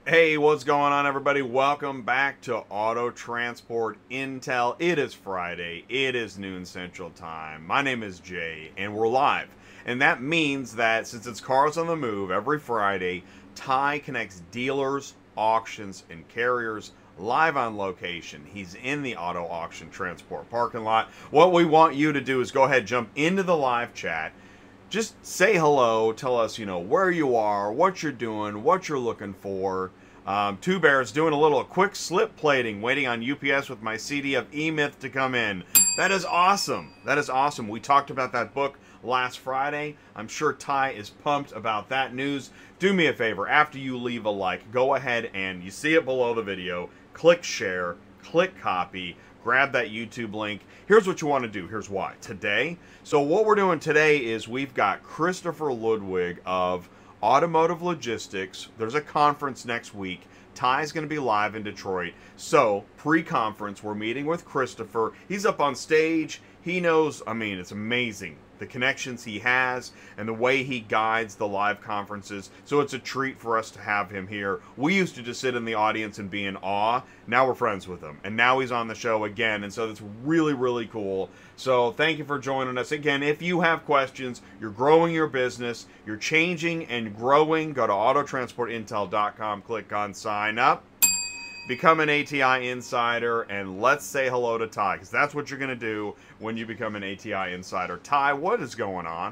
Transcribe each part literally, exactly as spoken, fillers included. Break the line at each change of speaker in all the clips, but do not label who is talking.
Hey, what's going on, everybody? Welcome back to Auto Transport Intel. It is Friday. It is noon Central Time. My name is Jay, and we're live. And that means that since it's Cars on the Move, every Friday, Ty connects dealers, auctions, and carriers live on location. He's in the auto auction transport parking lot. What we want you to do is go ahead, jump into the live chat. Just say hello, tell us, you know, where you are, what you're doing, what you're looking for. Um, Two Bears doing a little quick slip plating, waiting on U P S with my C D of E-Myth to come in. That is awesome. That is awesome. We talked about that book last Friday. I'm sure Ty is pumped about that news. Do me a favor, after you leave a like, go ahead and you see it below the video, click share, click copy, grab that YouTube link. Here's what you want to do. Here's why. Today, so what we're doing today is we've got Christopher Ludwig of Automotive Logistics. There's a conference next week. Ty's going to be live in Detroit. So, pre-conference, we're meeting with Christopher. He's up on stage. He knows, I mean, it's amazing, the connections he has and the way he guides the live conferences. So it's a treat for us to have him here. We used to just sit in the audience and be in awe. Now we're friends with him. And now he's on the show again. And so that's really, really cool. So thank you for joining us. Again, if you have questions, you're growing your business, you're changing and growing, go to auto transport intel dot com, click on sign up. Become an A T I insider, and let's say hello to Ty, because that's what you're going to do when you become an A T I insider. Ty, what is going on?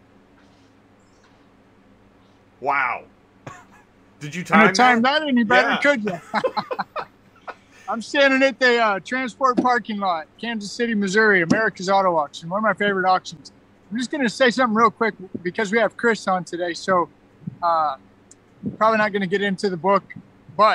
Wow. Did you time,
time
that?
that any better,
Yeah.
could you? I'm standing at the uh, transport parking lot, Kansas City, Missouri, America's Auto Auction, one of my favorite auctions. I'm just going to say something real quick because we have Chris on today, so uh, probably not going to get into the book, but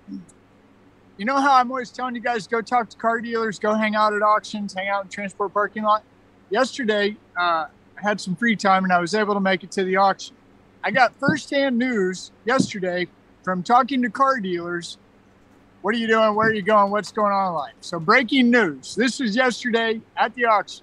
you know how I'm always telling you guys, go talk to car dealers, go hang out at auctions, hang out in transport parking lot? Yesterday, uh, I had some free time and I was able to make it to the auction. I got firsthand news yesterday from talking to car dealers. What are you doing? Where are you going? What's going on in life? So breaking news. This was yesterday at the auction.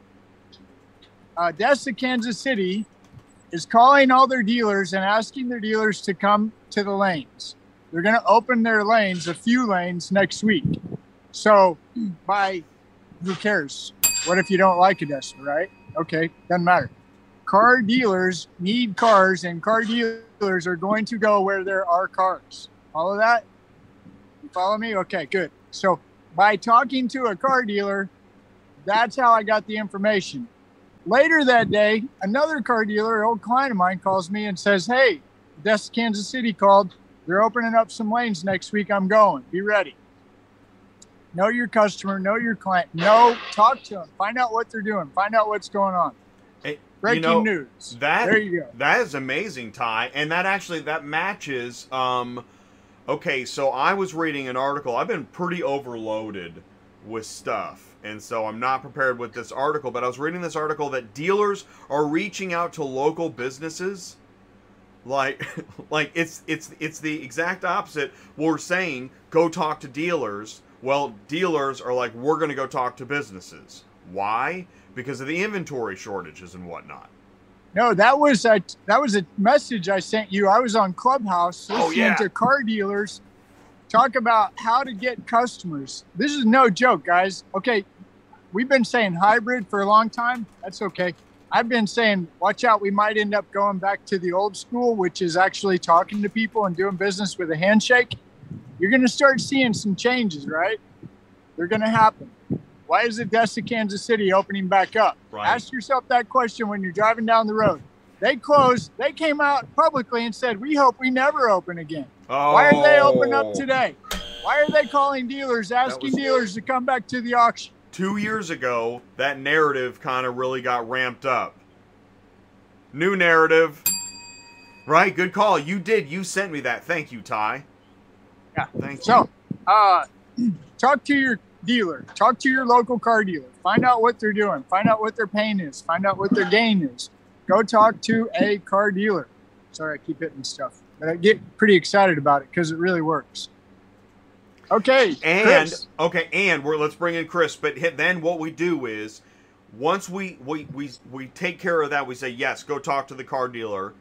Uh, Dessa, Kansas City is calling all their dealers and asking their dealers to come to the lanes. They're going to open their lanes, a few lanes, next week. So, by, who cares? What if you don't like Odessa, right? Okay, doesn't matter. Car dealers need cars, and car dealers are going to go where there are cars. Follow that? You follow me? Okay, good. So, by talking to a car dealer, that's how I got the information. Later that day, another car dealer, an old client of mine, calls me and says, hey, Odessa, Kansas City called. They're opening up some lanes next week. I'm going. Be ready. Know your customer. Know your client. Know, talk to them. Find out what they're doing. Find out what's going on.
Hey,
Breaking
you know,
news.
That,
there you go.
That is amazing, Ty. And that actually, that matches. Um, okay, so I was reading an article. I've been pretty overloaded with stuff. And so I'm not prepared with this article. But I was reading this article that dealers are reaching out to local businesses. Like, like it's it's it's the exact opposite. We're saying go talk to dealers. Well, dealers are like, we're going to go talk to businesses. Why? Because of the inventory shortages and whatnot.
No, that was a that was a message I sent you. I was on Clubhouse listening
oh, yeah.
to car dealers talk about how to get customers. This is no joke, guys. Okay, we've been saying hybrid for a long time. That's okay. I've been saying, watch out, we might end up going back to the old school, which is actually talking to people and doing business with a handshake. You're going to start seeing some changes, right? They're going to happen. Why is Odessa, Kansas City opening back up?
Right.
Ask yourself that question when you're driving down the road. They closed, they came out publicly and said, we hope we never open again.
Oh.
Why are they open up today? Why are they calling dealers, asking
was-
dealers to come back to the auction?
Two years ago, that narrative kind of really got ramped up. New narrative. Right? Good call. You did. You sent me that. Thank you, Ty.
Yeah.
Thank you.
So, uh, talk to your dealer. Talk to your local car dealer. Find out what they're doing. Find out what their pain is. Find out what their gain is. Go talk to a car dealer. Sorry, I keep hitting stuff. But I get pretty excited about it because it really works. Okay,
And
Chris.
okay, and we're let's bring in Chris. But hit, then what we do is, once we, we we we take care of that, we say yes, go talk to the car dealer.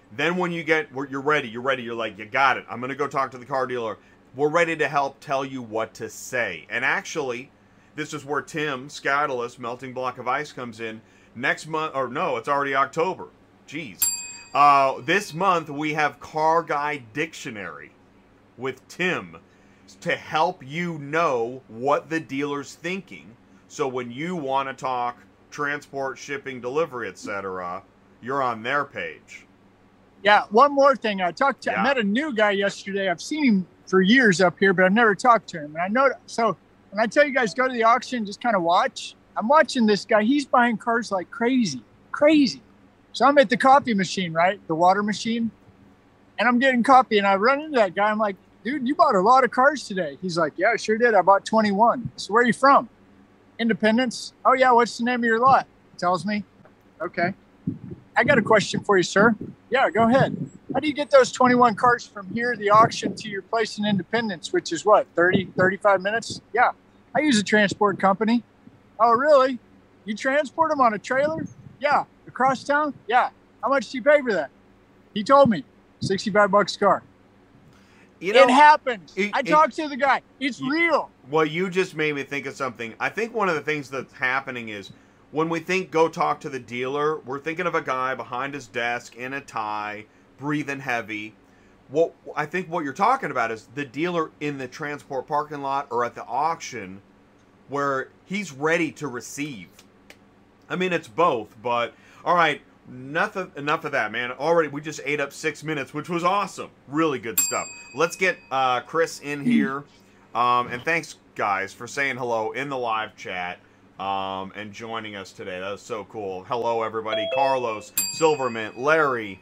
Then when you get, you're ready, you're ready, you're like, you got it. I'm going to go talk to the car dealer. We're ready to help tell you what to say. And actually, this is where Tim Scoutalus, Melting Block of Ice, comes in. Next month, or no, it's already October. Jeez. Uh, this month, we have Car Guy Dictionary with Tim to help you know what the dealer's thinking. So when you want to talk transport, shipping, delivery, et cetera, you're on their page.
Yeah, one more thing. I talked to,
yeah.
I met a new guy yesterday. I've seen him for years up here, but I've never talked to him. And I know, so when I tell you guys go to the auction, just kind of watch. I'm watching this guy. He's buying cars like crazy, crazy. So I'm at the coffee machine, right? The water machine. And I'm getting coffee, and I run into that guy. I'm like, dude, you bought a lot of cars today. He's like, yeah, I sure did. I bought twenty-one. So where are you from? Independence. Oh, yeah, what's the name of your lot? He tells me. Okay. I got a question for you, sir. Yeah, go ahead. How do you get those twenty-one cars from here, the auction, to your place in Independence, which is what, thirty, thirty-five minutes? Yeah, I use a transport company. Oh, really? You transport them on a trailer? Yeah. Across town? Yeah. How much do you pay for that? He told me, sixty-five bucks a car. You know, it happens. It, I talked it, to the guy. It's
you,
real.
Well, you just made me think of something. I think one of the things that's happening is when we think go talk to the dealer, we're thinking of a guy behind his desk in a tie, breathing heavy. What I think what you're talking about is the dealer in the transport parking lot or at the auction where he's ready to receive. I mean, it's both, but all right, enough of, enough of that, man. Already, we just ate up six minutes, which was awesome. Really good stuff. Let's get uh, Chris in here. Um, and thanks, guys, for saying hello in the live chat. Um, and joining us today. That was so cool. Hello, everybody. Carlos, Silvermint, Larry.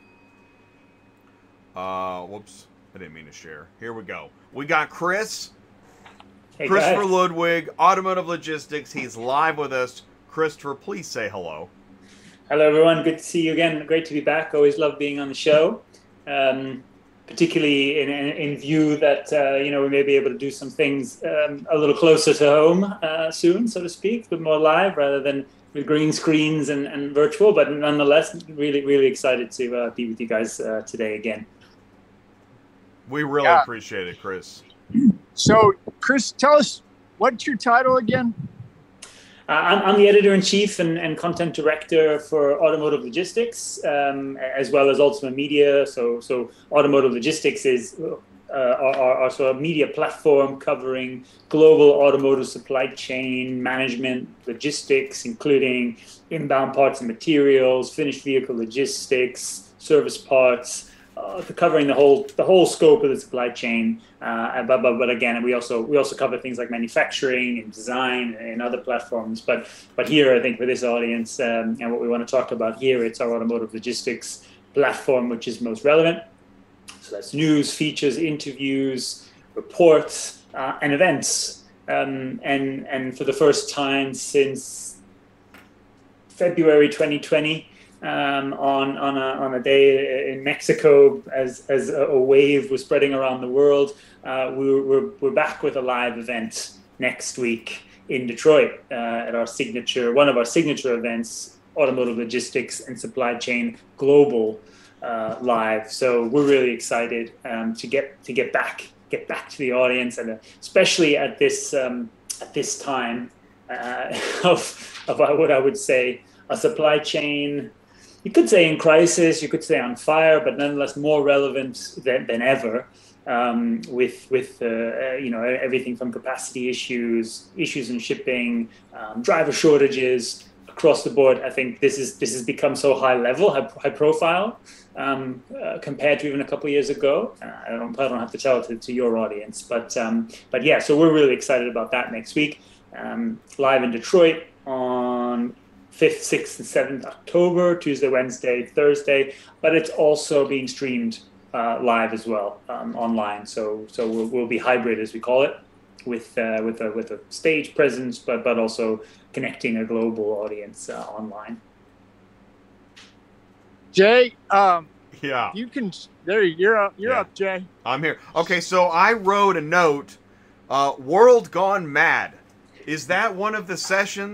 Uh, whoops. I didn't mean to share. Here we go. We got Chris.
Hey,
Christopher
guys.
Ludwig, Automotive Logistics. He's live with us. Christopher, please say hello.
Hello, everyone. Good to see you again. Great to be back. Always love being on the show. Um, particularly in, in, in view that, uh, you know, we may be able to do some things um, a little closer to home uh, soon, so to speak, but more live rather than with green screens and, and virtual. But nonetheless, really, really excited to uh, be with you guys uh, today again.
We really
yeah.
appreciate it, Chris.
So, Chris, tell us, what's your title again?
Uh, I'm, I'm the editor-in-chief and, and content director for Automotive Logistics, um, as well as Ultima Media. So, so Automotive Logistics is uh, our, our sort of media platform covering global automotive supply chain management, logistics, including inbound parts and materials, finished vehicle logistics, service parts, uh, covering the whole the whole scope of the supply chain. Uh, but, but but again, we also we also cover things like manufacturing and design and other platforms. But but here, I think for this audience um, and what we want to talk about here, it's our automotive logistics platform, which is most relevant. So that's news, features, interviews, reports, uh, and events. Um, and and for the first time since February twenty twenty. Um, on on a on a day in Mexico, as as a wave was spreading around the world, uh, we were, we're we're back with a live event next week in Detroit uh, at our signature one of our signature events, Automotive Logistics and Supply Chain Global uh, Live. So we're really excited um, to get to get back get back to the audience, and especially at this um, at this time uh, of of what I would say a supply chain. You could say in crisis, you could say on fire, but nonetheless more relevant than, than ever, um, with with uh, you know everything from capacity issues, issues in shipping, um, driver shortages across the board. I think this is this has become so high level, high, high profile um, uh, compared to even a couple of years ago. Uh, I don't I don't have to tell it to, to your audience, but um, but yeah, so we're really excited about that next week, um, live in Detroit on fifth, sixth, and seventh October, Tuesday, Wednesday, Thursday, but it's also being streamed uh, live as well, um, online. So so we'll, we'll be hybrid, as we call it, with uh, with a with a stage presence, but but also connecting a global audience uh, online.
Jay, um,
yeah,
you can. There, you're up. You're
yeah.
up, Jay.
I'm here. Okay, so I wrote a note. Uh, World Gone Mad. Is that one of the sessions?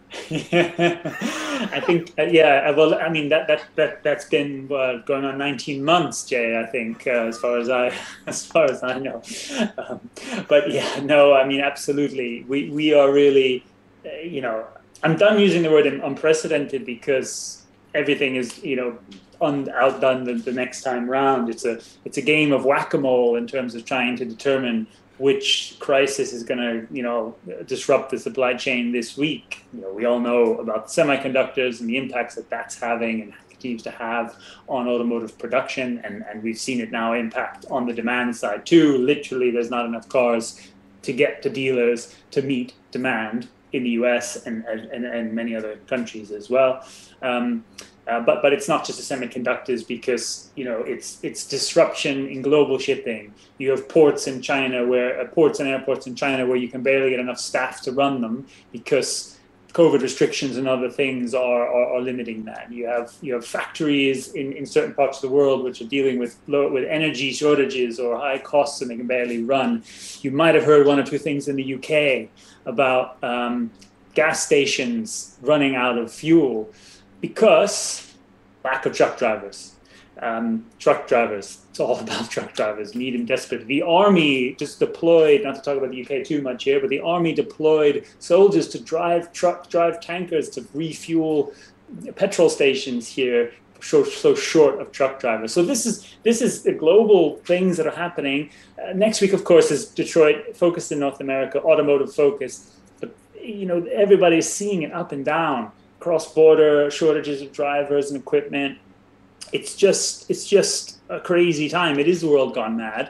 I think, uh, yeah. Well, I mean that that that that's been uh, going on nineteen months, Jay. I think, uh, as far as I as far as I know. Um, but yeah, no. I mean, absolutely. We we are really, uh, you know, I'm done using the word unprecedented because everything is, you know, un, outdone the, the next time round. It's a it's a game of whack-a-mole in terms of trying to determine which crisis is going to, you know, disrupt the supply chain this week. You know, we all know about semiconductors and the impacts that that's having and continues to have on automotive production, and, and we've seen it now impact on the demand side too. Literally, there's not enough cars to get to dealers to meet demand in the U S and and, and many other countries as well. Um, Uh, but but it's not just the semiconductors, because you know it's it's disruption in global shipping. You have ports in China where uh, ports and airports in China where you can barely get enough staff to run them because COVID restrictions and other things are, are, are limiting that. You have you have factories in, in certain parts of the world which are dealing with low, with energy shortages or high costs, and they can barely run. You might have heard one or two things in the U K about um, gas stations running out of fuel because lack of truck drivers. Um, truck drivers, it's all about truck drivers, need them desperately. The army just deployed, not to talk about the U K too much here, but the army deployed soldiers to drive truck, drive tankers to refuel petrol stations here, so, so short of truck drivers. So this is this is the global things that are happening. Uh, next week, of course, is Detroit, focused in North America, automotive focused. But, you know, everybody's seeing it up and down. Cross-border shortages of drivers and equipment. It's just it's just a crazy time. It is the world gone mad.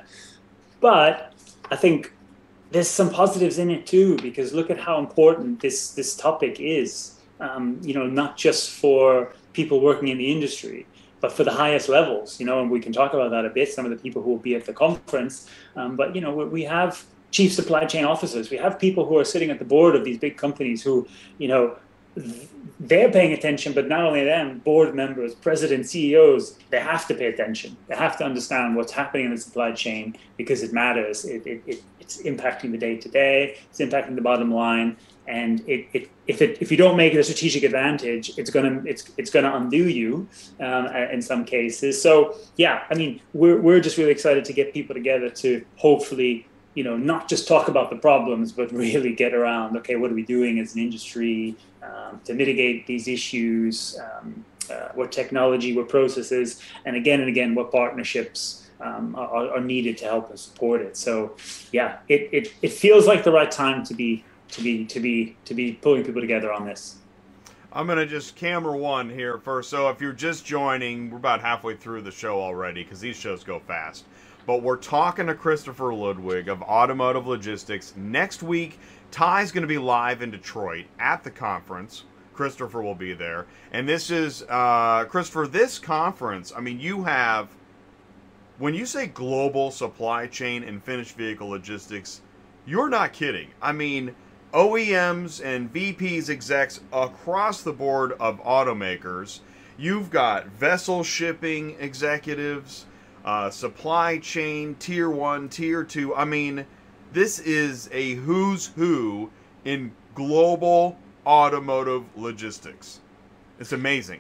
But I think there's some positives in it too, because look at how important this this topic is. Um, you know, not just for people working in the industry, but for the highest levels. You know, and we can talk about that a bit. Some of the people who will be at the conference. Um, but you know, we have chief supply chain officers. We have people who are sitting at the board of these big companies who, you know, they're paying attention, but not only them, board members, presidents, C E Os, they have to pay attention. They have to understand what's happening in the supply chain because it matters. It, it, it, it's impacting the day-to-day, it's impacting the bottom line, and it, it, if it if you don't make it a strategic advantage, it's gonna it's it's gonna undo you um, in some cases. So yeah, I mean, we're we're just really excited to get people together to hopefully, you know, not just talk about the problems, but really get around, okay, what are we doing as an industry um, to mitigate these issues, um, uh, what technology, what processes, and again and again, what partnerships um, are, are needed to help us support it. So yeah, it, it, it feels like the right time to be, to be, to be, to be pulling people together on this.
I'm going to just camera one here first. So if you're just joining, we're about halfway through the show already because these shows go fast. But we're talking to Christopher Ludwig of Automotive Logistics. Next week, Ty's going to be live in Detroit at the conference. Christopher will be there. And this is, uh, Christopher, this conference, I mean, you have, when you say global supply chain and finished vehicle logistics, you're not kidding. I mean, O E Ms and V Ps execs across the board of automakers. You've got vessel shipping executives, Uh, supply chain, tier one, tier two. I mean, this is a who's who in global automotive logistics. It's amazing.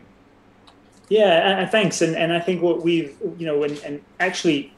Yeah, uh, thanks. And and I think what we've, you know, and, and actually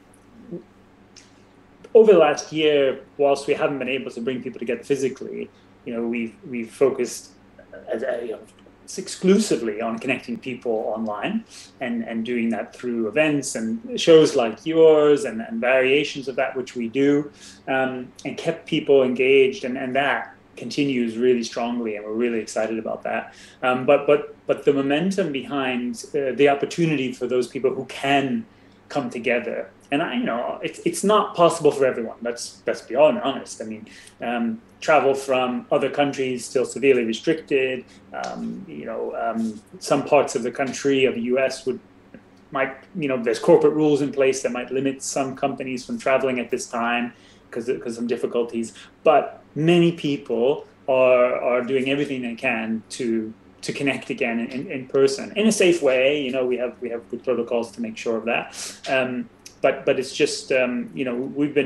over the last year, whilst we haven't been able to bring people together physically, you know, we've we've focused as a, you know, exclusively on connecting people online and, and doing that through events and shows like yours and, and variations of that, which we do, um, and kept people engaged. And, and that continues really strongly, and we're really excited about that. Um, but but but the momentum behind uh, the opportunity for those people who can come together. And I you know it's it's not possible for everyone. Let's let's be honest. I mean, um, travel from other countries still severely restricted. Um, you know, um, some parts of the country of the U S would might you know there's corporate rules in place that might limit some companies from traveling at this time because because of some difficulties. But many people are are doing everything they can to to connect again in, in person in a safe way. You know, we have we have good protocols to make sure of that. Um, But but it's just, um, you know, we've been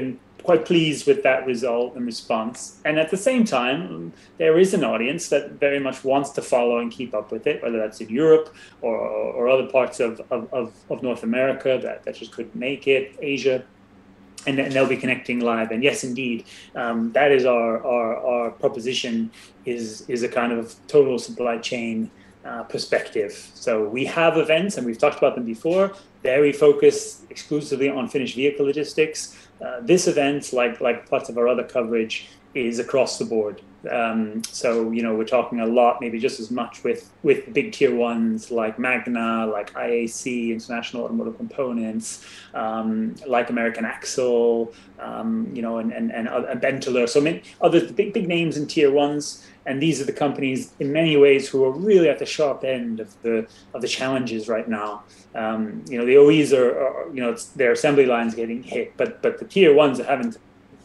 quite pleased with that result and response. And at the same time, there is an audience that very much wants to follow and keep up with it, whether that's in Europe or, or other parts of, of, of North America that, that just couldn't make it, Asia. And, and they'll be connecting live. And yes, indeed, um, that is our, our, our proposition is, is a kind of total supply chain uh, perspective. So we have events, and we've talked about them before, very focused exclusively on finished vehicle logistics. Uh, this event, like like parts of our other coverage, is across the board. Um, so, you know, we're talking a lot, maybe just as much with, with big tier ones like Magna, like I A C, International Automotive Components, um, like American Axle, um, you know, and, and, and, and Benteler. So many other big, big names in tier ones. And these are the companies in many ways who are really at the sharp end of the of the challenges right now. Um, you know, the O Es are, are you know, it's, their assembly lines getting hit, but but the tier ones are having to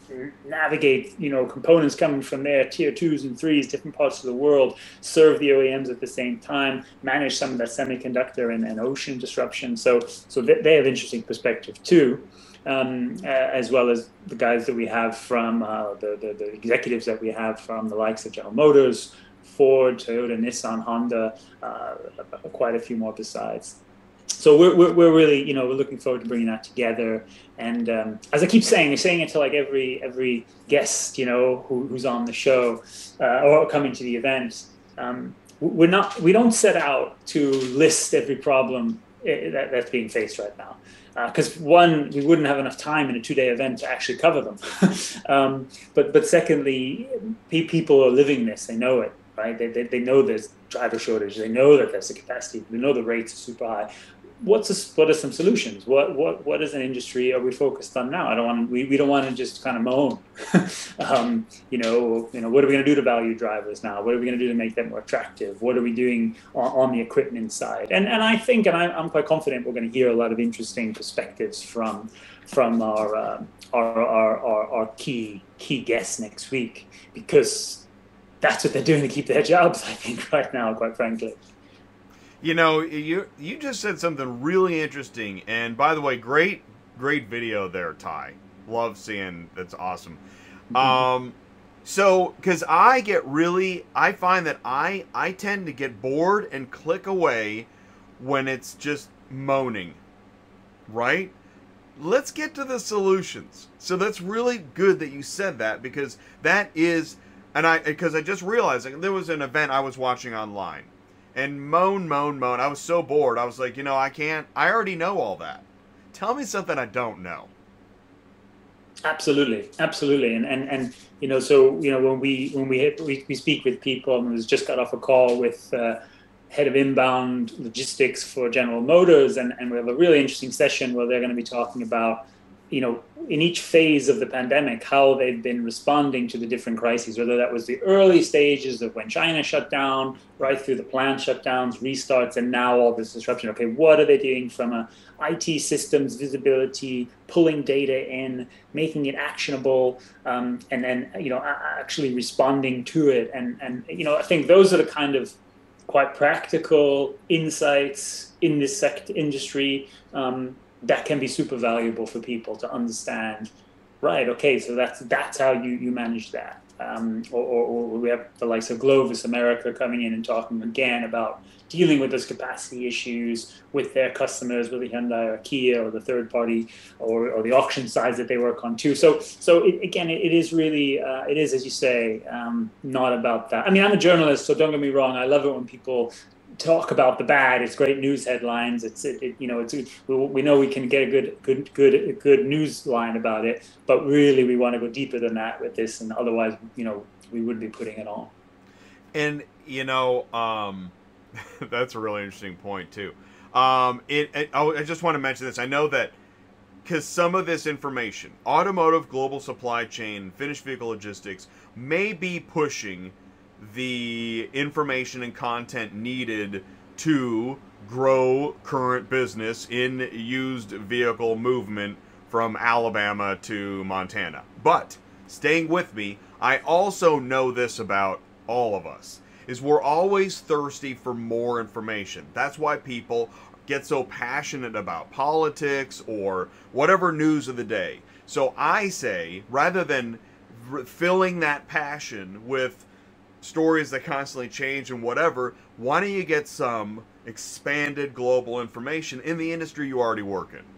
navigate, you know, components coming from their tier twos and threes, different parts of the world, serve the O E Ms at the same time, manage some of that semiconductor and, and ocean disruption. So so they have interesting perspective too. Um, uh, as well as the guys that we have from uh, the, the, the executives that we have from the likes of General Motors, Ford, Toyota, Nissan, Honda, uh, quite a few more besides. So we're, we're, we're really, you know, we're looking forward to bringing that together. And um, as I keep saying, I'm saying it to like every every guest, you know, who, who's on the show uh, or coming to the event. Um, we're not, we don't set out to list every problem that, that's being faced right now. Because uh, one, we wouldn't have enough time in a two-day event to actually cover them. um, but but secondly, pe- people are living this; they know it, right? They, they they know there's driver shortage. They know that there's a capacity. They know the rates are super high. What's a, what are some solutions? What what what is an industry are we focused on now? I don't want we, we don't want to just kind of moan. um, you know you know what are we going to do to value drivers now? What are we going to do to make them more attractive? What are we doing on, on the equipment side? And and I think and I, I'm quite confident we're going to hear a lot of interesting perspectives from from our uh, our, our our our key key guests next week, because that's what they're doing to keep their jobs, I think, right now, quite frankly.
You know, you you just said something really interesting, and by the way, great great video there, Ty. Love seeing, that's awesome. Mm-hmm. Um, so because I get really, I find that I I tend to get bored and click away when it's just moaning, right? Let's get to the solutions. So that's really good that you said that, because that is, and I because I just realized, like, there was an event I was watching online. And moan, moan, moan. I was so bored. I was like, you know, I can't, I already know all that. Tell me something I don't know.
Absolutely. Absolutely. And, and, and you know, so, you know, when we, when we, hit, we, we speak with people, and we just got off a call with uh, head of inbound logistics for General Motors. And, and we have a really interesting session where they're going to be talking about, you know, in each phase of the pandemic, how they've been responding to the different crises, whether that was the early stages of when China shut down, right through the plant shutdowns, restarts, and now all this disruption. Okay, what are they doing from a I T systems visibility, pulling data in, making it actionable, um, and then, you know, actually responding to it. And, and, you know, I think those are the kind of quite practical insights in this sector industry, um, that can be super valuable for people to understand, right? Okay, so that's that's how you, you manage that. Um, or, or, or we have the likes of Glovis America coming in and talking again about dealing with those capacity issues with their customers, with the Hyundai or Kia or the third party or, or the auction sides that they work on too. So so it, again, it, it is really, uh, it is, as you say, um, not about that. I mean, I'm a journalist, so don't get me wrong. I love it when people talk about the bad. It's great news headlines. It's it, it you know it's we, we know we can get a good good good good news line about it, but really we want to go deeper than that with this, and otherwise, you know, we wouldn't be putting it on.
And you know, um, that's a really interesting point too. Um, it, it I just want to mention this. I know that because some of this information, automotive global supply chain, finished vehicle logistics, may be pushing the information and content needed to grow current business in used vehicle movement from Alabama to Montana. But staying with me, I also know this about all of us, is we're always thirsty for more information. That's why people get so passionate about politics or whatever news of the day. So I say, rather than r- filling that passion with stories that constantly change and whatever, why don't you get some expanded global information in the industry you already work in?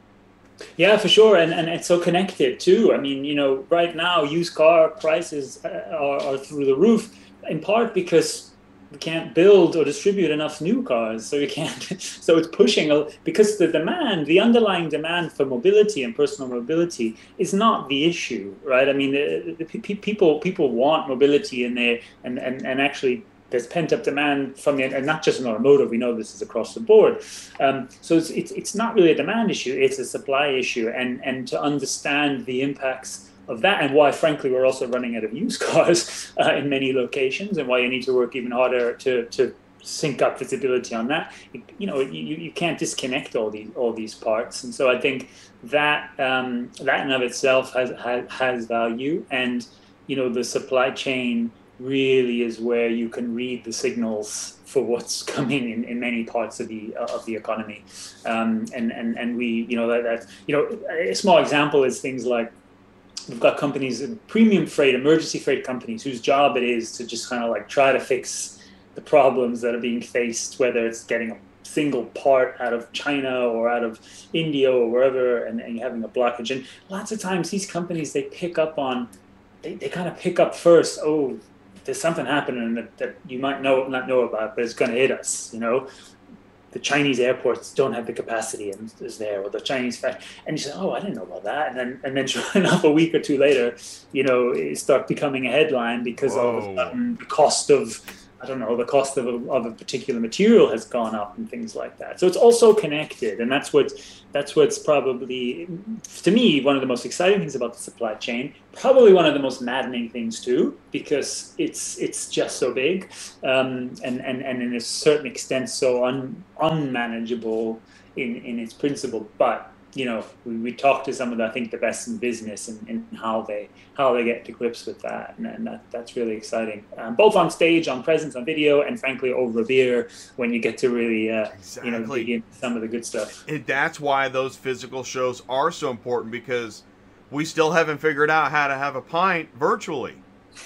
Yeah, for sure, and and it's so connected too. I mean, you know, right now used car prices are, are through the roof, in part because we can't build or distribute enough new cars, so you can't. So it's pushing a, because the demand, the underlying demand for mobility and personal mobility is not the issue, right? I mean, the, the, the people people want mobility in there, and and and actually. There's pent-up demand from the, and not just in automotive. We know this is across the board. Um, so it's, it's it's not really a demand issue; it's a supply issue. And and to understand the impacts of that, and why, frankly, we're also running out of used cars uh, in many locations, and why you need to work even harder to to sync up visibility on that. You know, you, you can't disconnect all these all these parts. And so I think that um, that in of itself has, has has value. And you know, the supply chain really is where you can read the signals for what's coming in, in many parts of the uh, of the economy, um, and and and we you know that, that you know a small example is things like we've got companies, premium freight, emergency freight companies, whose job it is to just kind of like try to fix the problems that are being faced, whether it's getting a single part out of China or out of India or wherever, and, and having a blockage. And lots of times these companies, they pick up on, they, they kind of pick up first, oh, there's something happening that, that you might know not know about, but it's going to hit us. You know, the Chinese airports don't have the capacity, and is there, or the Chinese factory, and you say, oh, I didn't know about that, and then and then sure enough, a week or two later, you know, it starts becoming a headline because all of a sudden the cost of I don't know, the cost of a, of a particular material has gone up and things like that. So it's also connected, and that's what that's what's probably, to me, one of the most exciting things about the supply chain. Probably one of the most maddening things too, because it's it's just so big, um, and and and in a certain extent so un, unmanageable in in its principle, but. You know, we, we talk to some of the, I think, the best in business and, and how they how they get to grips with that, and, and that that's really exciting. Um, both on stage, on presence, on video, and frankly over a beer when you get to really, uh, exactly. you know, dig into some of the good stuff.
It, that's why those physical shows are so important, because we still haven't figured out how to have a pint virtually.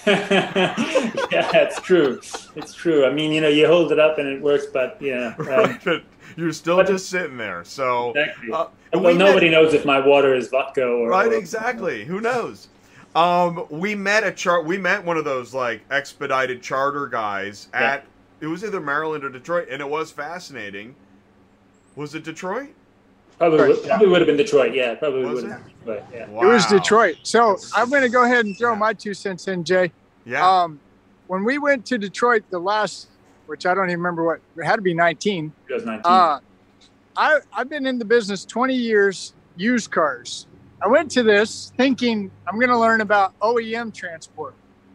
Yeah, it's true. It's true. I mean, you know, you hold it up and it works, but yeah. Um,
right, but you're still but, just sitting there. So
exactly. Uh, well, we nobody met, knows if my water is vodka or
right.
Or,
exactly. Who knows? Um, we met a chart. We met one of those like expedited charter guys at. Yeah. It was either Maryland or Detroit, and it was fascinating. Was it Detroit?
Probably, right. would, probably would have been Detroit. Yeah, probably was would have been Detroit. Yeah.
Wow. It was Detroit. So I'm going to go ahead and throw yeah. my two cents in, Jay.
Yeah.
Um, when we went to Detroit, the last, which I don't even remember what, it had to be nineteen.
It was nineteen.
Uh, I, I've been in the business twenty years, used cars. I went to this thinking I'm going to learn about O E M transport.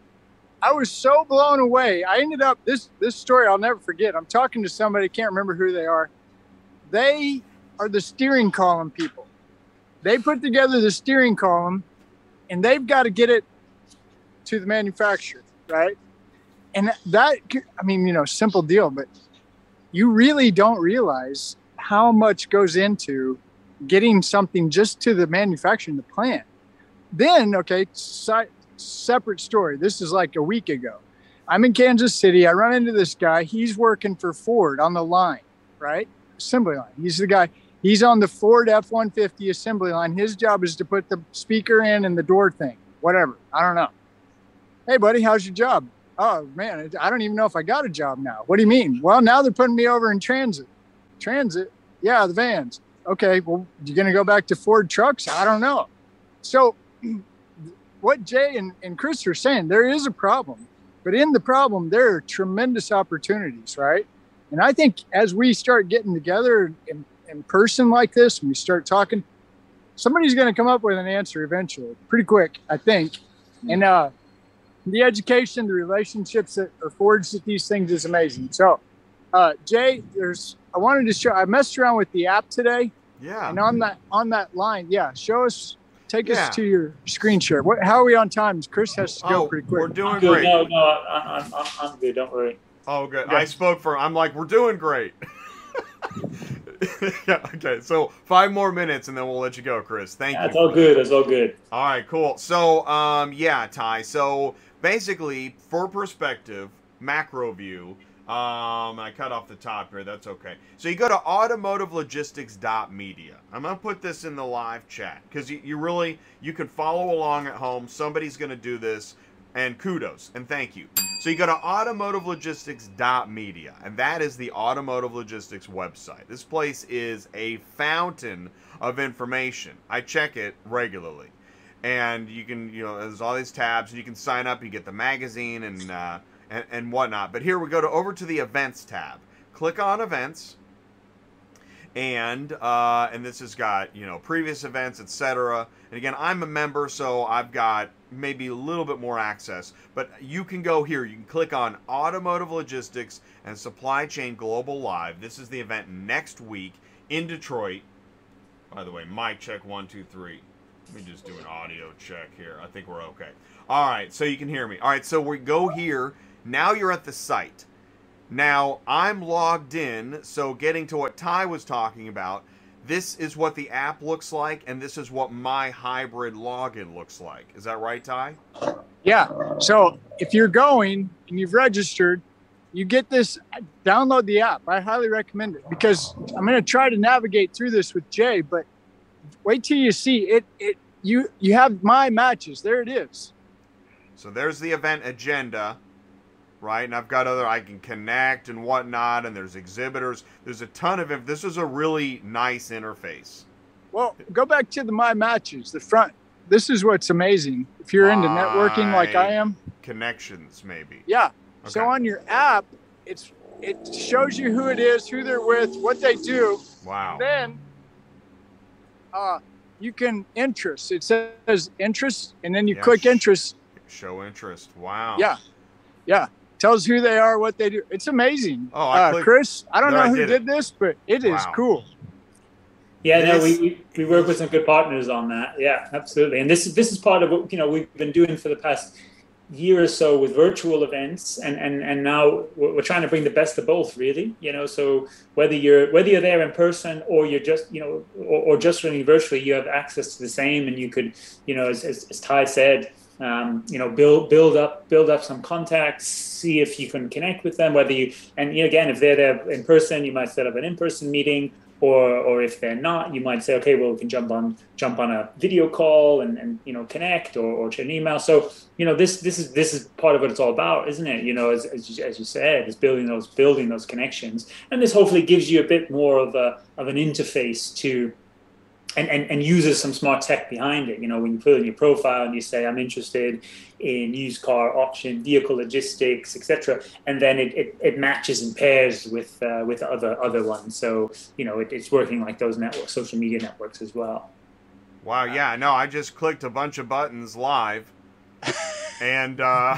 I was so blown away. I ended up, this, this story I'll never forget. I'm talking to somebody, can't remember who they are. They are the steering column people. They put together the steering column, and they've got to get it to the manufacturer, right? And that, I mean, you know, simple deal, but you really don't realize how much goes into getting something just to the manufacturer in the plant. Then, okay, si- separate story. This is like a week ago. I'm in Kansas City. I run into this guy. He's working for Ford on the line, right? Assembly line. He's the guy. He's on the Ford F one fifty assembly line. His job is to put the speaker in and the door thing, whatever. I don't know. Hey, buddy, how's your job? Oh, man, I don't even know if I got a job now. What do you mean? Well, now they're putting me over in transit. Transit? Yeah, the vans. Okay, well, you're going to go back to Ford trucks? I don't know. So what Jay and, and Chris are saying, there is a problem. But in the problem, there are tremendous opportunities, right? And I think as we start getting together in, in person like this, and we start talking, somebody's going to come up with an answer eventually, pretty quick, I think. And uh, the education, the relationships that are forged at these things is amazing. So, uh, Jay, there's. I wanted to show. I messed around with the app today.
Yeah.
And on that on that line, yeah, show us. Take
yeah.
us to your screen share. What? How are we on time? Chris has to go
oh,
pretty quick.
We're doing
I'm good.
great.
No, no, I'm, I'm, I'm good. Don't worry.
Oh, good.
Yeah.
I spoke for. I'm like, we're doing great. Yeah, okay, so five more minutes and then we'll let you go, Chris. Thank
That's
you.
all good. That's all good.
All right, cool. So, um, yeah, Ty. So basically, for perspective, macro view. Um, I cut off the top here. That's okay. So you go to automotive logistics dot media. I'm gonna put this in the live chat because you, you really you can follow along at home. Somebody's gonna do this, and kudos and thank you. So you go to automotive logistics dot media, and that is the Automotive Logistics website. This place is a fountain of information. I check it regularly. And you can, you know, there's all these tabs, and you can sign up. You get the magazine and uh, and, and whatnot. But here we go to over to the events tab. Click on events, and uh, and this has got, you know, previous events, et cetera. And again, I'm a member, so I've got maybe a little bit more access. But you can go here. You can click on Automotive Logistics and Supply Chain Global Live. This is the event next week in Detroit. By the way, mic check one, two, three. Let me just do an audio check here. I think we're okay. All right, so you can hear me. All right, so we go here. Now you're at the site. Now, I'm logged in, so getting to what Ty was talking about, this is what the app looks like, and this is what my hybrid login looks like. Is that right, Ty?
Yeah. So if you're going and you've registered, you get this, download the app. I highly recommend it because I'm going to try to navigate through this with Jay, but wait till you see it. It you you have my matches. There it is.
So there's the event agenda, right? And I've got other, I can connect and whatnot, and there's exhibitors. There's a ton of it. This is a really nice interface.
Well, go back to the my matches, the front. This is what's amazing. If you're into networking like I am.
Connections, maybe.
Yeah.
Okay.
So on your app, it's it shows you who it is, who they're with, what they do.
Wow.
Then uh, you can interest. It says interest, and then you
Yeah,
click
sh-
interest.
Show interest. Wow.
Yeah. Yeah. Tells who they are, what they do. It's amazing.
Oh, I
uh,
clicked-
Chris, I don't
there,
know
I
who
did
did,
it.
this, but it is
Wow.
cool.
Yeah, no,
This-
we, we we work with some good partners on that. Yeah, absolutely. And this is this is part of what, you know, we've been doing for the past year or so with virtual events, and and and now we're, we're trying to bring the best of both, really. You know, so whether you're whether you're there in person or you're just, you know, or, or just running virtually, you have access to the same, and you could, you know, as as, as Ty said, um, you know, build build up build up some contacts, see if you can connect with them. Whether you and you know, again, if they're there in person, you might set up an in-person meeting. Or, or if they're not, you might say, okay, well, we can jump on jump on a video call and, and you know, connect or, or an email. So, you know, this this is this is part of what it's all about, isn't it? You know, as as you, as you said, is building those building those connections, and this hopefully gives you a bit more of a of an interface to, and and, and uses some smart tech behind it. You know, when you put in your profile and you say, I'm interested in used car auction, vehicle logistics, et cetera, and then it, it, it matches and pairs with uh, with other other ones. So, you know, it, it's working like those networks, social media networks as well.
Wow. Yeah. No, I just clicked a bunch of buttons live, and uh,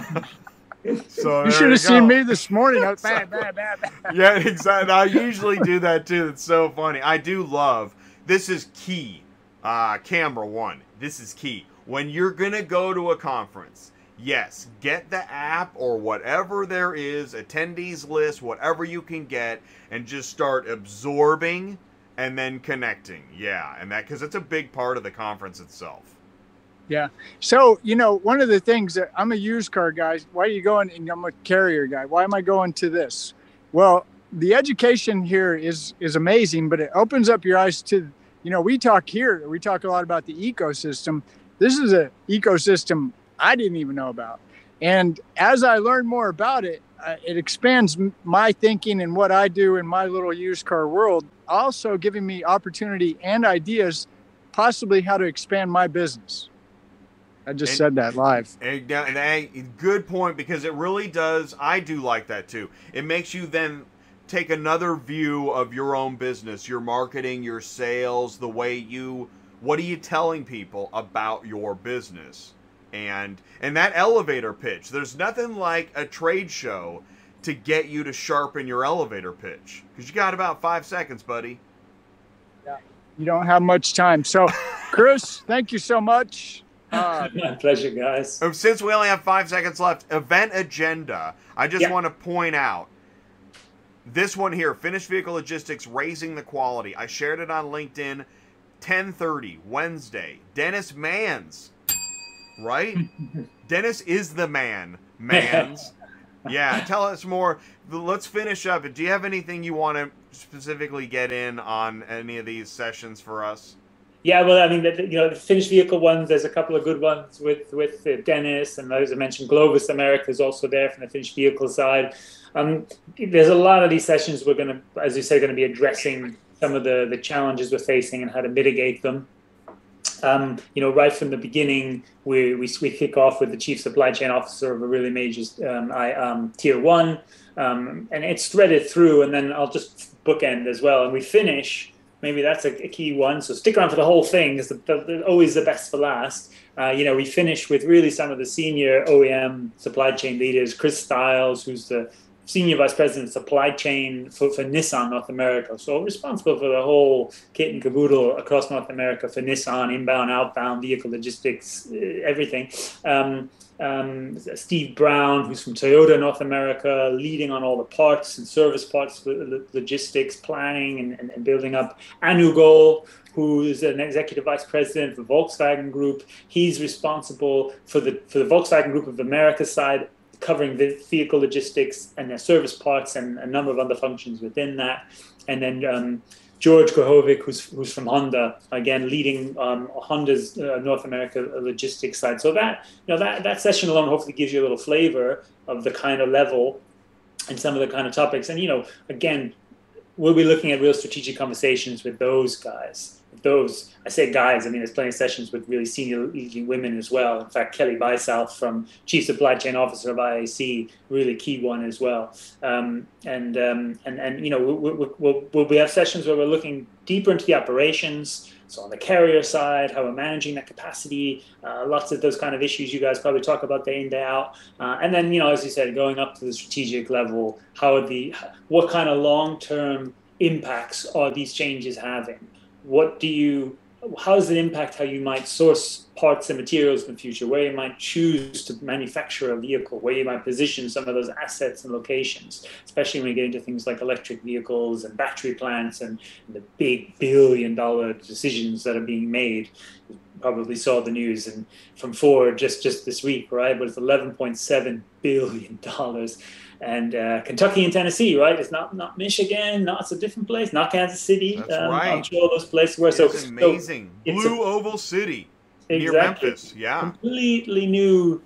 so
You
there
should have
go.
seen me this morning. I was bam, bam, bam, bam.
Yeah, exactly. I usually do that too. It's so funny. I do love. This is key. Uh, camera one. This is key. When you're gonna go to a conference, yes, get the app or whatever there is, attendees list, whatever you can get, and just start absorbing and then connecting. Yeah, and that because it's a big part of the conference itself.
Yeah. So, you know, one of the things that I'm a used car guy. Why are you going? And I'm a carrier guy. Why am I going to this? Well, the education here is is amazing, but it opens up your eyes to, you know, we talk here, we talk a lot about the ecosystem. This is an ecosystem I didn't even know about. And as I learn more about it, uh, it expands m- my thinking and what I do in my little used car world, also giving me opportunity and ideas, possibly how to expand my business. I just
And-
said that live.
And, uh, and a good point, because it really does. I do like that too. It makes you then take another view of your own business, your marketing, your sales, the way you, what are you telling people about your business? And and that elevator pitch, there's nothing like a trade show to get you to sharpen your elevator pitch, because you got about five seconds, buddy.
You don't have much time. So, Chris, thank you so much. Uh,
My pleasure, guys.
Um, Since we only have five seconds left, event agenda, I just
Yeah.
want to point out, This one here, Finished Vehicle Logistics, Raising the Quality. I shared it on LinkedIn, ten thirty, Wednesday. Dennis Mans, right? Dennis is the man. Mans. Yeah, tell us more. Let's finish up. Do you have anything you want to specifically get in on any of these sessions for us?
Yeah, well, I mean, the, you know, the finished vehicle ones, there's a couple of good ones with, with uh, Dennis, and as I mentioned, Globus America is also there from the finished vehicle side. Um, there's a lot of these sessions we're going to, as you say, going to be addressing some of the, the challenges we're facing and how to mitigate them. Um, you know, right from the beginning, we, we we kick off with the chief supply chain officer of a really major um, I, um, tier one, um, and it's threaded through. And then I'll just bookend as well, and we finish. Maybe that's a, a key one. So stick around for the whole thing, because always the best for last. Uh, you know, we finish with really some of the senior O E M supply chain leaders. Chris Stiles, who's the Senior Vice President of Supply Chain for, for Nissan North America. So responsible for the whole kit and caboodle across North America for Nissan, inbound, outbound, vehicle logistics, everything. Um, um, Steve Brown, who's from Toyota North America, leading on all the parts and service parts, logistics, planning, and, and, and building up. Anu Gol, who is an executive vice president for Volkswagen Group. He's responsible for the for the Volkswagen Group of America side, covering the vehicle logistics and their service parts and a number of other functions within that. And then um, George Grahovic, who's who's from Honda, again leading um, Honda's uh, North America logistics side. So that you know that that session alone hopefully gives you a little flavor of the kind of level and some of the kind of topics. And you know, again, we'll be looking at real strategic conversations with those guys. Those, I say guys, I mean, there's plenty of sessions with really senior leading women as well. In fact, Kelly Bysouth from Chief Supply Chain Officer of I A C, really key one as well. Um, and, um, and, and, you know, we'll, we'll, we'll, we have sessions where we're looking deeper into the operations. So on the carrier side, how we're managing that capacity, uh, lots of those kind of issues you guys probably talk about day in, day out. Uh, and then, you know, as you said, going up to the strategic level, how are the, what kind of long-term impacts are these changes having? What do you, how does it impact how you might source parts and materials in the future, where you might choose to manufacture a vehicle, where you might position some of those assets and locations, especially when you get into things like electric vehicles and battery plants and, and the big billion dollar decisions that are being made. You probably saw the news and from Ford just, just this week, right? But it's eleven point seven billion dollars. And uh, Kentucky and Tennessee, right? It's not not Michigan, not it's a different place, not Kansas City.
That's
um,
right.
I'm sure those places were.
It's
so
amazing.
So
Blue
a,
Oval City
exactly,
near Memphis. Yeah,
completely new.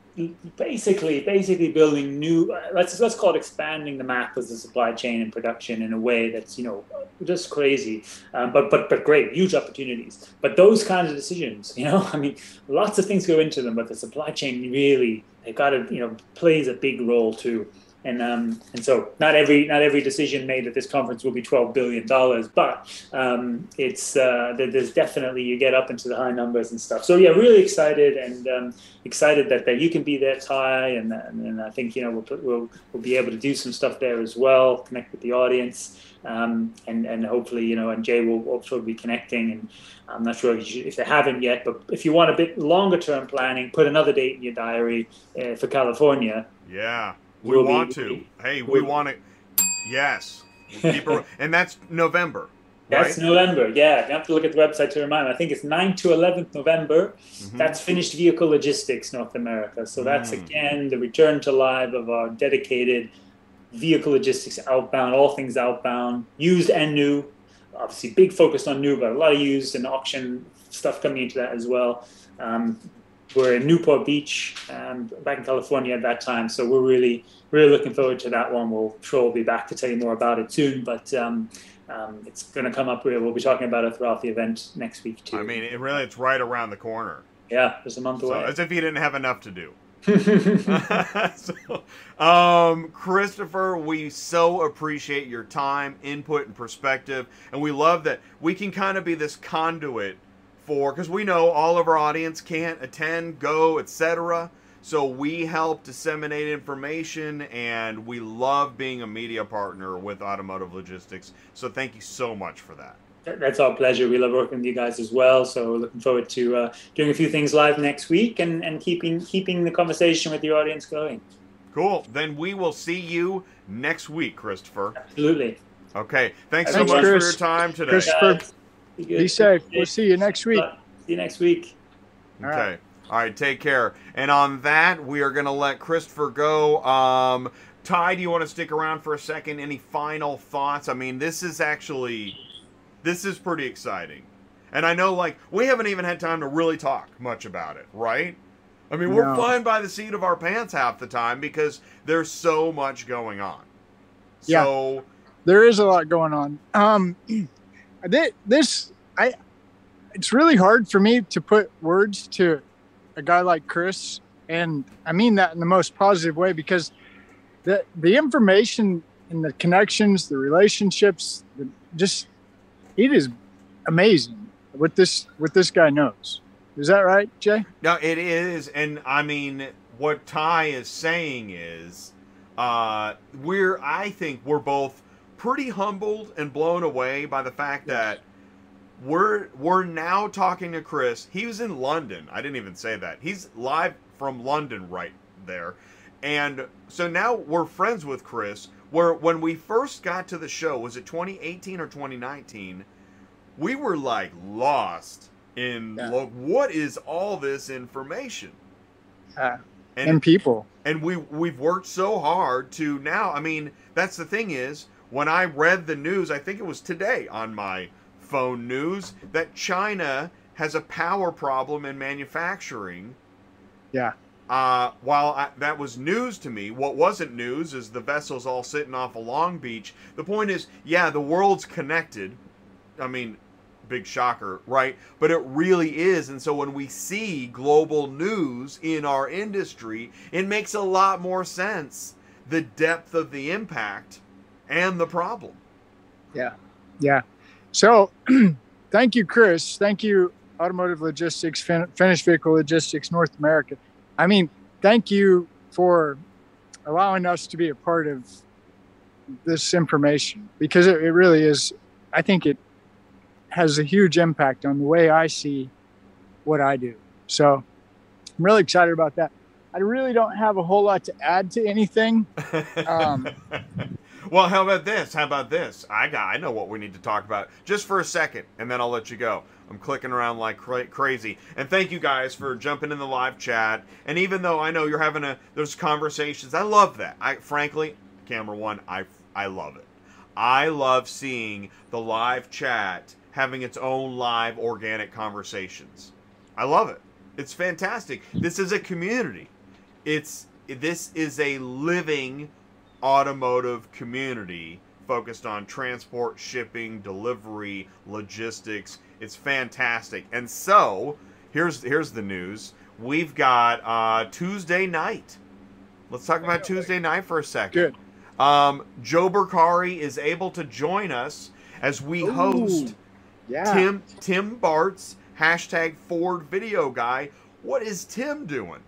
Basically, basically building new. Uh, let's let's call it expanding the map of the supply chain and production in a way that's you know just crazy, um, but but but great, huge opportunities. But those kinds of decisions, you know, I mean, lots of things go into them, but the supply chain really they got to you know plays a big role too. And um, and so not every not every decision made at this conference will be twelve billion dollars, but um, it's uh, there's definitely you get up into the high numbers and stuff. So yeah, really excited and um, excited that, that you can be there, Ty, and and I think you know we'll we'll we'll be able to do some stuff there as well, connect with the audience, um, and and hopefully you know and Jay will also be connecting. And I'm not sure if, you should, if they haven't yet, but if you want a bit longer term planning, put another date in your diary uh, for California.
Yeah. We
We'll
want
be,
to. Hey,
we'll
we want to. Yes. We'll keep it, and that's November.
That's
right?
November. Yeah, you have to look at the website to remind me. I think it's ninth to eleventh November. Mm-hmm. That's Finished Vehicle Logistics North America. So that's, mm. again, the return to live of our dedicated vehicle logistics outbound, all things outbound, used and new. Obviously, big focus on new, but a lot of used and auction stuff coming into that as well. Um, We're in Newport Beach, um, back in California at that time. So we're really, really looking forward to that one. We'll sure we'll be back to tell you more about it soon. But um, um, it's going to come up. We'll be talking about it throughout the event next week too.
I mean, it really, it's right around the corner.
Yeah, just a month
so,
away.
As if you didn't have enough to do. so, um, Christopher, we so appreciate your time, input, and perspective. And we love that we can kind of be this conduit for, because we know all of our audience can't attend, go, et cetera. So we help disseminate information, and we love being a media partner with Automotive Logistics. So thank you so much for that.
That's our pleasure. We love working with you guys as well. So we're looking forward to uh, doing a few things live next week and, and keeping keeping the conversation with your audience going.
Cool. Then we will see you next week, Christopher.
Absolutely.
Okay. Thanks,
Thanks,
so much
Chris.
for your time today.
Christopher,
Guys, be, good.
be safe. We'll see you next week.
See you next week.
All
Okay.
right.
All right. Take care. And on that, we are going to let Christopher go. Um, Ty, do you want to stick around for a second? Any final thoughts? I mean, this is actually, this is pretty exciting. And I know, like, we haven't even had time to really talk much about it, right? I mean, we're
No.
flying by the seat of our pants half the time because there's so much going on.
Yeah.
So,
There is a lot going on. Um, thi- this, I, it's really hard for me to put words to a guy like Chris, and I mean that in the most positive way, because the the information and the connections, the relationships, the, just it is amazing what this what this guy knows. Is that right, Jay?
no, it is. And I mean, what Ty is saying is, uh, we're, I think we're both pretty humbled and blown away by the fact that we're we're now talking to Chris. He was in London. I didn't even say that. He's live from London right there. And so now we're friends with Chris, where when we first got to the show, was it twenty eighteen or twenty nineteen? We were like lost in
Yeah.
lo- what is all this information?
Uh,
And
and people.
and we we've worked so hard to now. I mean, that's the thing is, when I read the news, I think it was today on my phone news, that China has a power problem in manufacturing.
Yeah.
Uh, while I, that was news to me, what wasn't news is the vessels all sitting off of Long Beach. The point is, yeah, the world's connected. I mean, big shocker, right? But it really is. And so when we see global news in our industry, it makes a lot more sense, the depth of the impact and the problem.
Yeah. Yeah. So thank you, Chris. Thank you, Automotive Logistics, fin- Finished Vehicle Logistics North America. I mean, thank you for allowing us to be a part of this information, because it, it really is, I think it has a huge impact on the way I see what I do. So I'm really excited about that. I really don't have a whole lot to add to anything. Um,
Well, how about this? How about this? I got, I know what we need to talk about just for a second, and then I'll let you go. I'm clicking around like cra- crazy. And thank you guys for jumping in the live chat. And even though I know you're having a those conversations, I love that. I frankly, camera one, I I love it. I love seeing the live chat having its own live organic conversations. I love it. It's fantastic. This is a community. It's this is a living automotive community focused on transport, shipping, delivery, logistics. It's fantastic. And so here's here's the news. We've got uh, Tuesday night. Let's talk about Tuesday night for a second.
Good.
Um, Joe Bercari is able to join us as we
Ooh,
host
Yeah.
Tim Tim Bart's hashtag Ford Video Guy. What is Tim doing?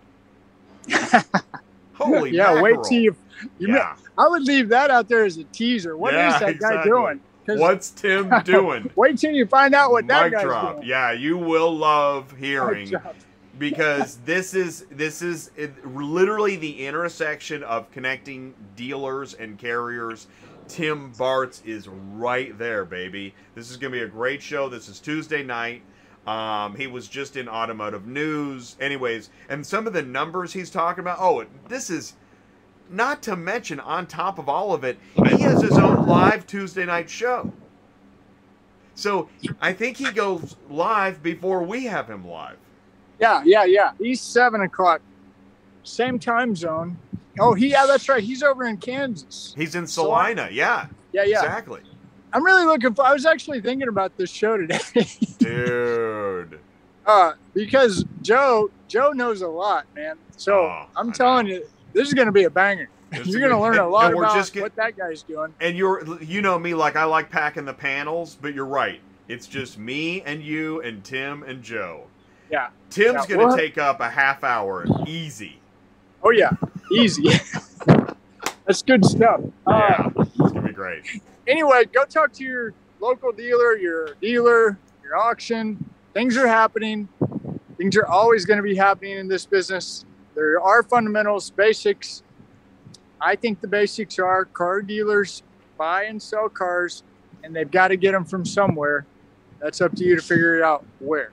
Holy
yeah,
mackerel.
wait till you. you
Yeah.
I would leave that out there as a teaser. What is
Yeah,
that guy
exactly.
doing? 'Cause
What's Tim doing?
wait till you find out what that
Mic
guy's
drop.
doing.
Yeah, you will love
Mic
hearing
drop.
because this is this is it, literally the intersection of connecting dealers and carriers. Tim Bart's is right there, baby. This is going to be a great show. This is Tuesday night. Um, he was just in Automotive News. Anyways, and some of the numbers he's talking about. Oh, this is not to mention, on top of all of it, he has his own live Tuesday night show. So I think he goes live before we have him live.
Yeah, yeah, yeah. He's seven o'clock, same time zone. Oh, he yeah, that's right. He's over in Kansas.
He's in Salina. Yeah,
Yeah, yeah.
exactly.
I'm really looking for. I was actually thinking about this show today,
Dude.
uh, because Joe Joe knows a lot, man. So
Oh,
I'm
I
telling
know.
you, this is going to be a banger.
This
You're
is
going to
good.
learn a
And-
lot
and we're
about
just get-
what that guy's doing.
And you're, you know me, like I like packing the panels, but you're right. It's just me and you and Tim and Joe.
Yeah.
Tim's
Yeah,
going to
what?
take up a half hour, easy.
Oh yeah, easy. That's good stuff. Uh,
Yeah, it's going to be great.
anyway, go talk to your local dealer, your dealer, your auction. Things are happening. Things are always going to be happening in this business. There are fundamentals, basics. I think the basics are car dealers buy and sell cars, and they've got to get them from somewhere. That's up to you to figure it out where.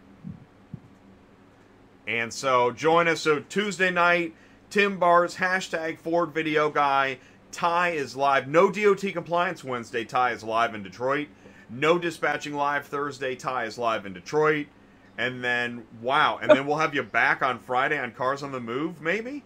And so join us. So Tuesday night, Tim Bars, hashtag Ford Video Guy. Ty is live. No D O T compliance Wednesday. Ty is live in Detroit. No dispatching live Thursday. Ty is live in Detroit. And then, wow. And then we'll have you back on Friday on Cars on the Move, maybe?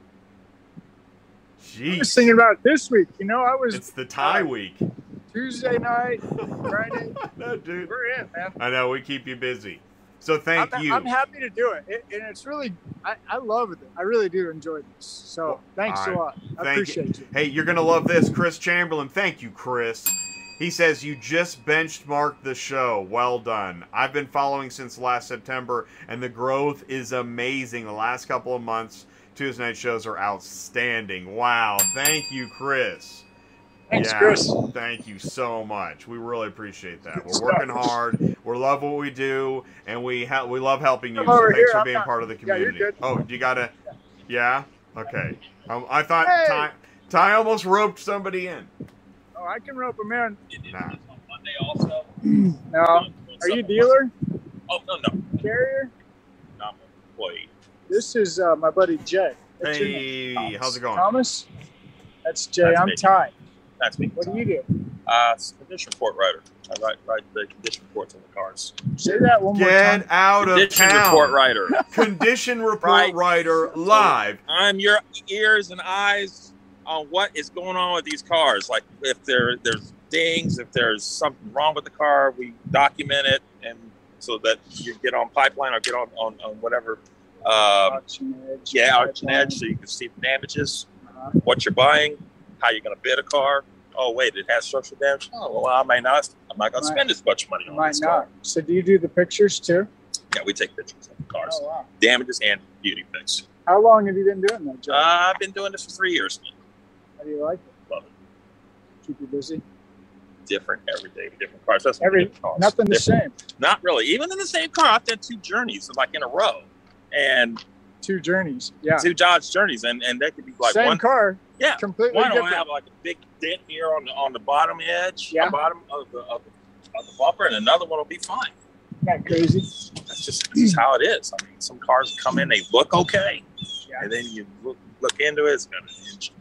Jeez.
I was thinking about it this week. You know, I was.
It's the Ty uh, week.
Tuesday night, Friday.
No, dude.
We're in, man.
I know. We keep you busy. So thank
I'm,
you.
I'm happy to do it. it and it's really, I, I love it. I really do enjoy this. So well, thanks right. a lot. I thank appreciate you.
you. Hey, you're going to love this. Chris Chamberlain. Thank you, Chris. He says, you just benchmarked the show. Well done. I've been following since last September, and the growth is amazing. The last couple of months, Tuesday night shows are outstanding. Wow. Thank you, Chris.
Thanks,
yeah,
Chris.
Thank you so much. We really appreciate that. We're working hard. We love what we do, and we ha- we love helping you. So thanks
here.
for
I'm
being
not,
part of the community.
Yeah, you're good.
Oh, you got to... Yeah? Okay. Um, I thought
hey.
Ty, Ty almost roped somebody in.
Oh, I can rope them in.
Nah.
On Monday also.
No. Are you a dealer?
Oh, no, no.
Carrier?
No, I'm an employee.
This is uh, my buddy Jay. What's
Hey, how's it going?
Thomas? That's Jay.
That's
I'm
me.
Ty.
That's me.
What do you do?
Uh, condition report writer. I write, write the condition reports on the cars.
Say that one more time.
Get out of
Condition
town.
report writer.
Condition report
Right.
writer live.
I'm your ears and eyes on what is going on with these cars. Like if there there's dings, if there's something wrong with the car, we document it, and so that you get on Pipeline or get on on, on whatever. Um,
Auction Edge.
yeah, Auction Edge, so you can see the damages,
Uh-huh.
what you're buying, how you're going to bid a car. Oh wait, it has structural damage. Oh well, I may not. I'm not going to
Might-
spend as much money on
Might
this
not.
car.
So do you do the pictures too?
Yeah, we take pictures of the cars,
Oh, wow.
damages and beauty pics.
How long have you been doing that job?
Uh, I've been doing this for three years now.
How do you like it?
Love it.
Keep you busy?
Different every day with different cars. That's
Every
different cars.
Nothing the
Different.
same.
Not really. Even in the same car, I've done two journeys like in a row, and
Two journeys. Yeah.
two Dodge journeys, and and they could be like
Same
one.
car.
Yeah,
Completely
one will
different.
have like a big dent here on the on the bottom edge,
Yeah.
the bottom of the, of the of the bumper, and another one will be fine.
Isn't that crazy?
That's just, that's just how it is. I mean, some cars come in, they look okay,
Yeah.
and then you look, look into it, it's got an inch.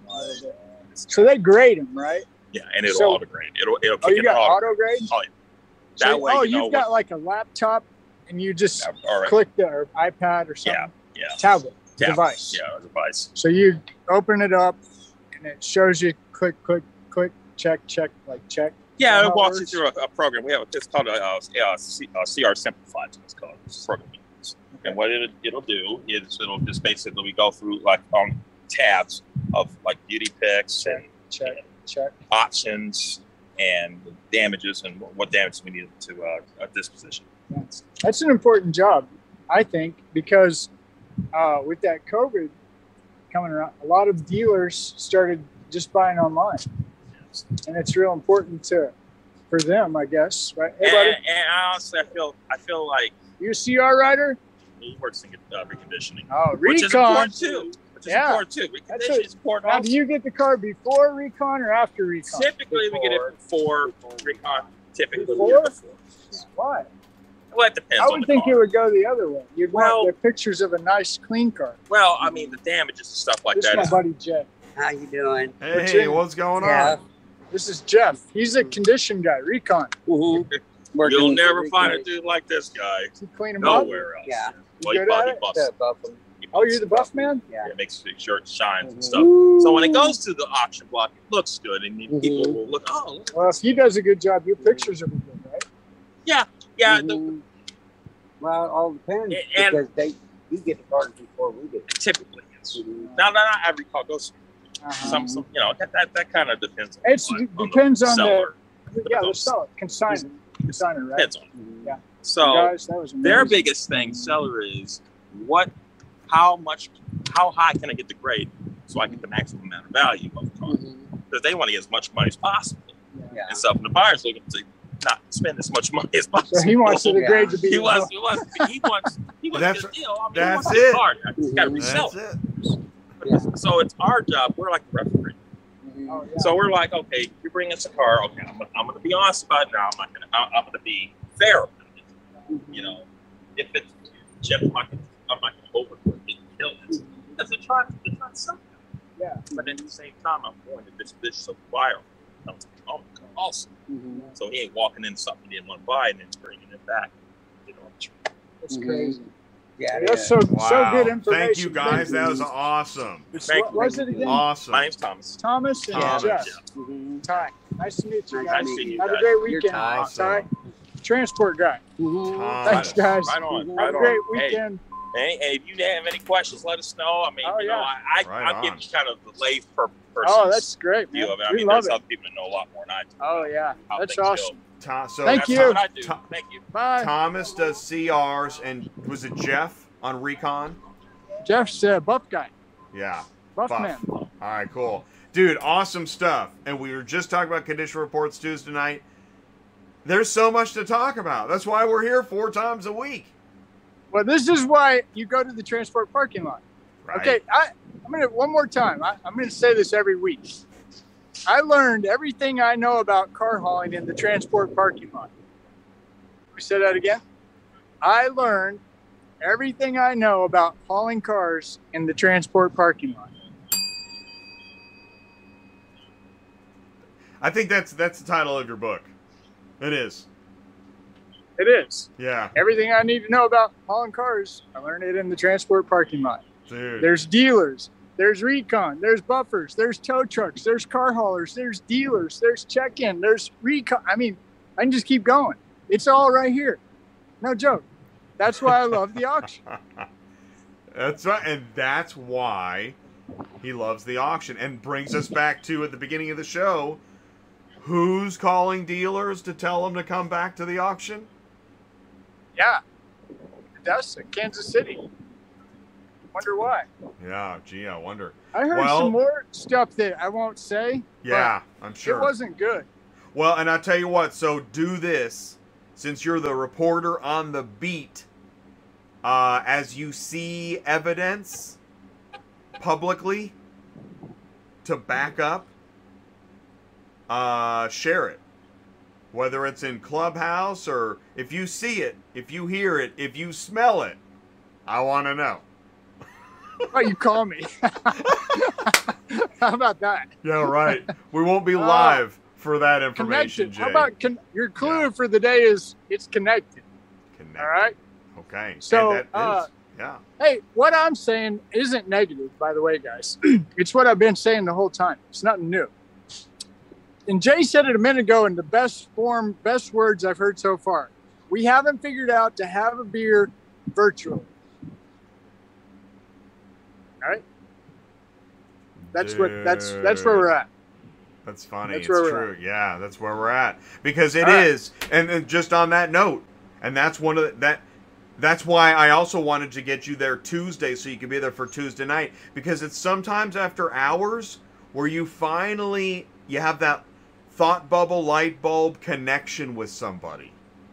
So they grade them, right?
Yeah, and it'll
So-
auto grade. It'll it'll
Oh,
kick
you
it
got
auto.
auto grade?
Oh, yeah.
So-
That way
oh,
you know
you've got
what-
like a laptop, and you just
Yeah, all right.
click the or iPad or something.
Yeah, yeah.
Tablet,
Tablet.
device.
Yeah, a device.
So you open it up, and it shows you click, click, click, check, check, like check.
Yeah,
How
it
it
walks you
works?
through a, a program. We have a, it's called a, uh uh C, uh, C R Simplified. It's called it's program. And what it, it'll do is it'll just basically we go through like on tabs of like beauty picks and,
Check,
and
check.
options and damages and what damage we need to uh, a disposition.
That's, that's an important job, I think, because uh, with that COVID coming around, a lot of dealers started just buying online, and it's real important to for them, I guess. Right? Hey,
And,
buddy,
and honestly, I feel I feel like
you a C R rider?
he works in uh, reconditioning,
Oh,
which is
recon.
important too. Which is
Yeah.
important too.
That's
Reconditioning
a-
is important.
Now,
Also.
do you get the car before recon or after recon?
Typically, we get it before recon. Typically, we
Before?
get it before.
Why?
Well, it depends
I
on
would
the
think
car.
it would go the other way. You'd
Well-
want the pictures of a nice, clean car.
Well, I mean, the damages and stuff like
This
that.
is
Is,
my buddy Jeff.
How you doing?
Hey,
Virginia.
what's going
Yeah.
on?
This is Jeff. He's a condition guy, recon.
Mm-hmm.
you'll never find a dude like this guy
Does he clean them up?
nowhere else.
Yeah.
Well,
You
he
good
buff-
at
he
it?
buffs- he
Oh,
buffs
you're the
it.
buff man?
Yeah.
Yeah, it makes sure it shines and
Mhm.
stuff. So when it goes to the auction block, it looks good, and then people
Mhm.
will look. Oh, look.
Well, if he does a good job, your pictures will be good, right?
yeah, yeah. the-
Mhm. Well, it all depends
And-
because they you get the cars before we get.
typically, it's
Mhm.
now not every car goes.
Uh-huh.
Some, some, you know, that that, that kind of depends. On
It's-
on,
it
on
depends
the
on the-
seller.
Yeah, let's sell it. Consigner. Consigner, right?
Depends on.
Mhm.
Yeah.
So
Guys, that was
their
amazing.
biggest thing, seller, is what, how much, how high can I get the grade so I get the maximum amount of value of the car?
Mhm.
Because they want to get as much money as possible,
Yeah.
and so from the buyer's looking to not spend as much money as possible.
So he wants the
Yeah.
grade to be.
He wants, he wants, he wants, he wants
That's-
a good deal. I mean,
that's
he wants
it.
a car. I just got to resell
That's
it.
it.
Yeah.
So it's our job. We're like the referee.
Oh, yeah.
So we're like, okay, you bring us a car. Okay, I'm, I'm going to be honest about it now. I'm not going to. I'm going to be fair. You know, if it's Jeff, I'm not going to overdo it. Kill this. Because it's not, it's not something.
Yeah.
But at the same time, I'm going to this bitch so viral. I'm like, oh my God, awesome.
Mhm.
So he ain't walking in something he didn't want to buy and then bringing it back. You know,
It's
Mhm.
crazy.
Yeah,
That's
yeah.
so
Wow.
so good information.
Thank you guys. That was awesome.
Thank
What
you.
was it again?
Awesome.
my name's Thomas.
Thomas and
Thomas.
Jeff.
Mhm.
Ty. Nice to meet you
Nice
guys.
to meet you
Have a
guys.
great
You're
weekend,
Ty.
Ty. Transport guy.
Mhm.
Thomas.
Thanks, guys.
Right on.
Mhm.
Right
Have a
on.
great
Hey,
weekend.
Hey, hey, if you have any questions, let us know. I mean,
Oh,
you know,
yeah.
I, I,
Right
I'll
on.
give you kind of the lay per person's
Oh, that's great, man.
view of it. I
We
mean,
love
there's
it.
other people that know a lot more than I do.
Oh, yeah.
how
That's
things
awesome.
Tom, so
Thank
That's
you.
not what I do.
Tom-
Thank you.
Bye.
Thomas does C Rs, and was it Jeff on Recon?
Jeff's a buff guy.
Yeah.
Buff,
Buff.
man.
All right, cool. Dude, awesome stuff. And we were just talking about condition reports Tuesday night. There's so much to talk about. That's why we're here four times a week.
Well, this is why you go to the transport parking lot.
Right?
Okay, I, I'm gonna one more time. I, I'm gonna say this every week. I learned everything I know about car hauling in the transport parking lot. We say that again. I learned everything I know about hauling cars in the transport parking lot.
I think that's that's the title of your book. It is.
It is
Yeah,
everything I need to know about hauling cars. I learned it in the transport parking lot.
dude.
There's dealers, there's recon, there's buffers, there's tow trucks, there's car haulers, there's dealers, there's check-in, there's recon. I mean, I can just keep going. It's all right here. No joke. That's why I love the auction.
That's right, and that's why he loves the auction. And brings us back to at the beginning of the show. Who's calling dealers to tell them to come back to the auction?
Yeah. Odessa, Kansas City. Wonder why.
Yeah, gee, I wonder.
I heard
Well-
some more stuff that I won't say.
Yeah, I'm
but
sure.
It wasn't good.
Well, and I'll tell you what, so do this, since you're the reporter on the beat, uh, as you see evidence publicly to back up, uh, share it. Whether it's in Clubhouse or if you see it, if you hear it, if you smell it, I want to know.
Oh, you call me. How about that?
Yeah, right. We won't be
Uh,
live for that information,
Connected.
Jay.
How about con- your clue
Yeah.
for the day is it's connected.
Connect.
All right.
Okay.
So,
And that
uh,
is- yeah.
Hey, what I'm saying isn't negative, by the way, guys. It's what I've been saying the whole time. It's nothing new. And Jay said it a minute ago in the best form, best words I've heard so far. We haven't figured out to have a beer virtually. All right. That's what. That's that's where we're at.
That's funny.
That's
it's
where we're
true. Yeah, that's where we're at. Because it
All right.
is, and, and just on that note, and that's one of the, that. That's why I also wanted to get you there Tuesday so you could be there for Tuesday night, because it's sometimes after hours where you finally you have that thought bubble light bulb connection with somebody,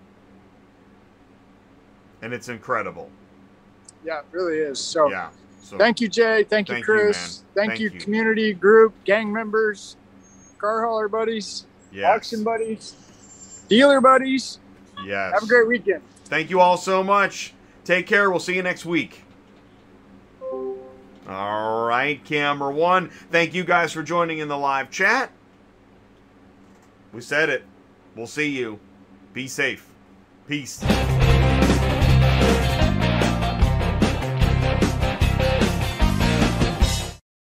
and it's incredible.
Yeah, it really is. So
Yeah. So
thank you, Jay. Thank you,
Thank you,
Chris.
man.
Thank,
Thank
you,
you.
community group, gang members, car hauler buddies,
yes.
auction buddies, dealer buddies.
Yes.
Have a great weekend.
Thank you all so much. Take care. We'll see you next week. All right, camera one. Thank you guys for joining in the live chat. We said it. We'll see you. Be safe. Peace.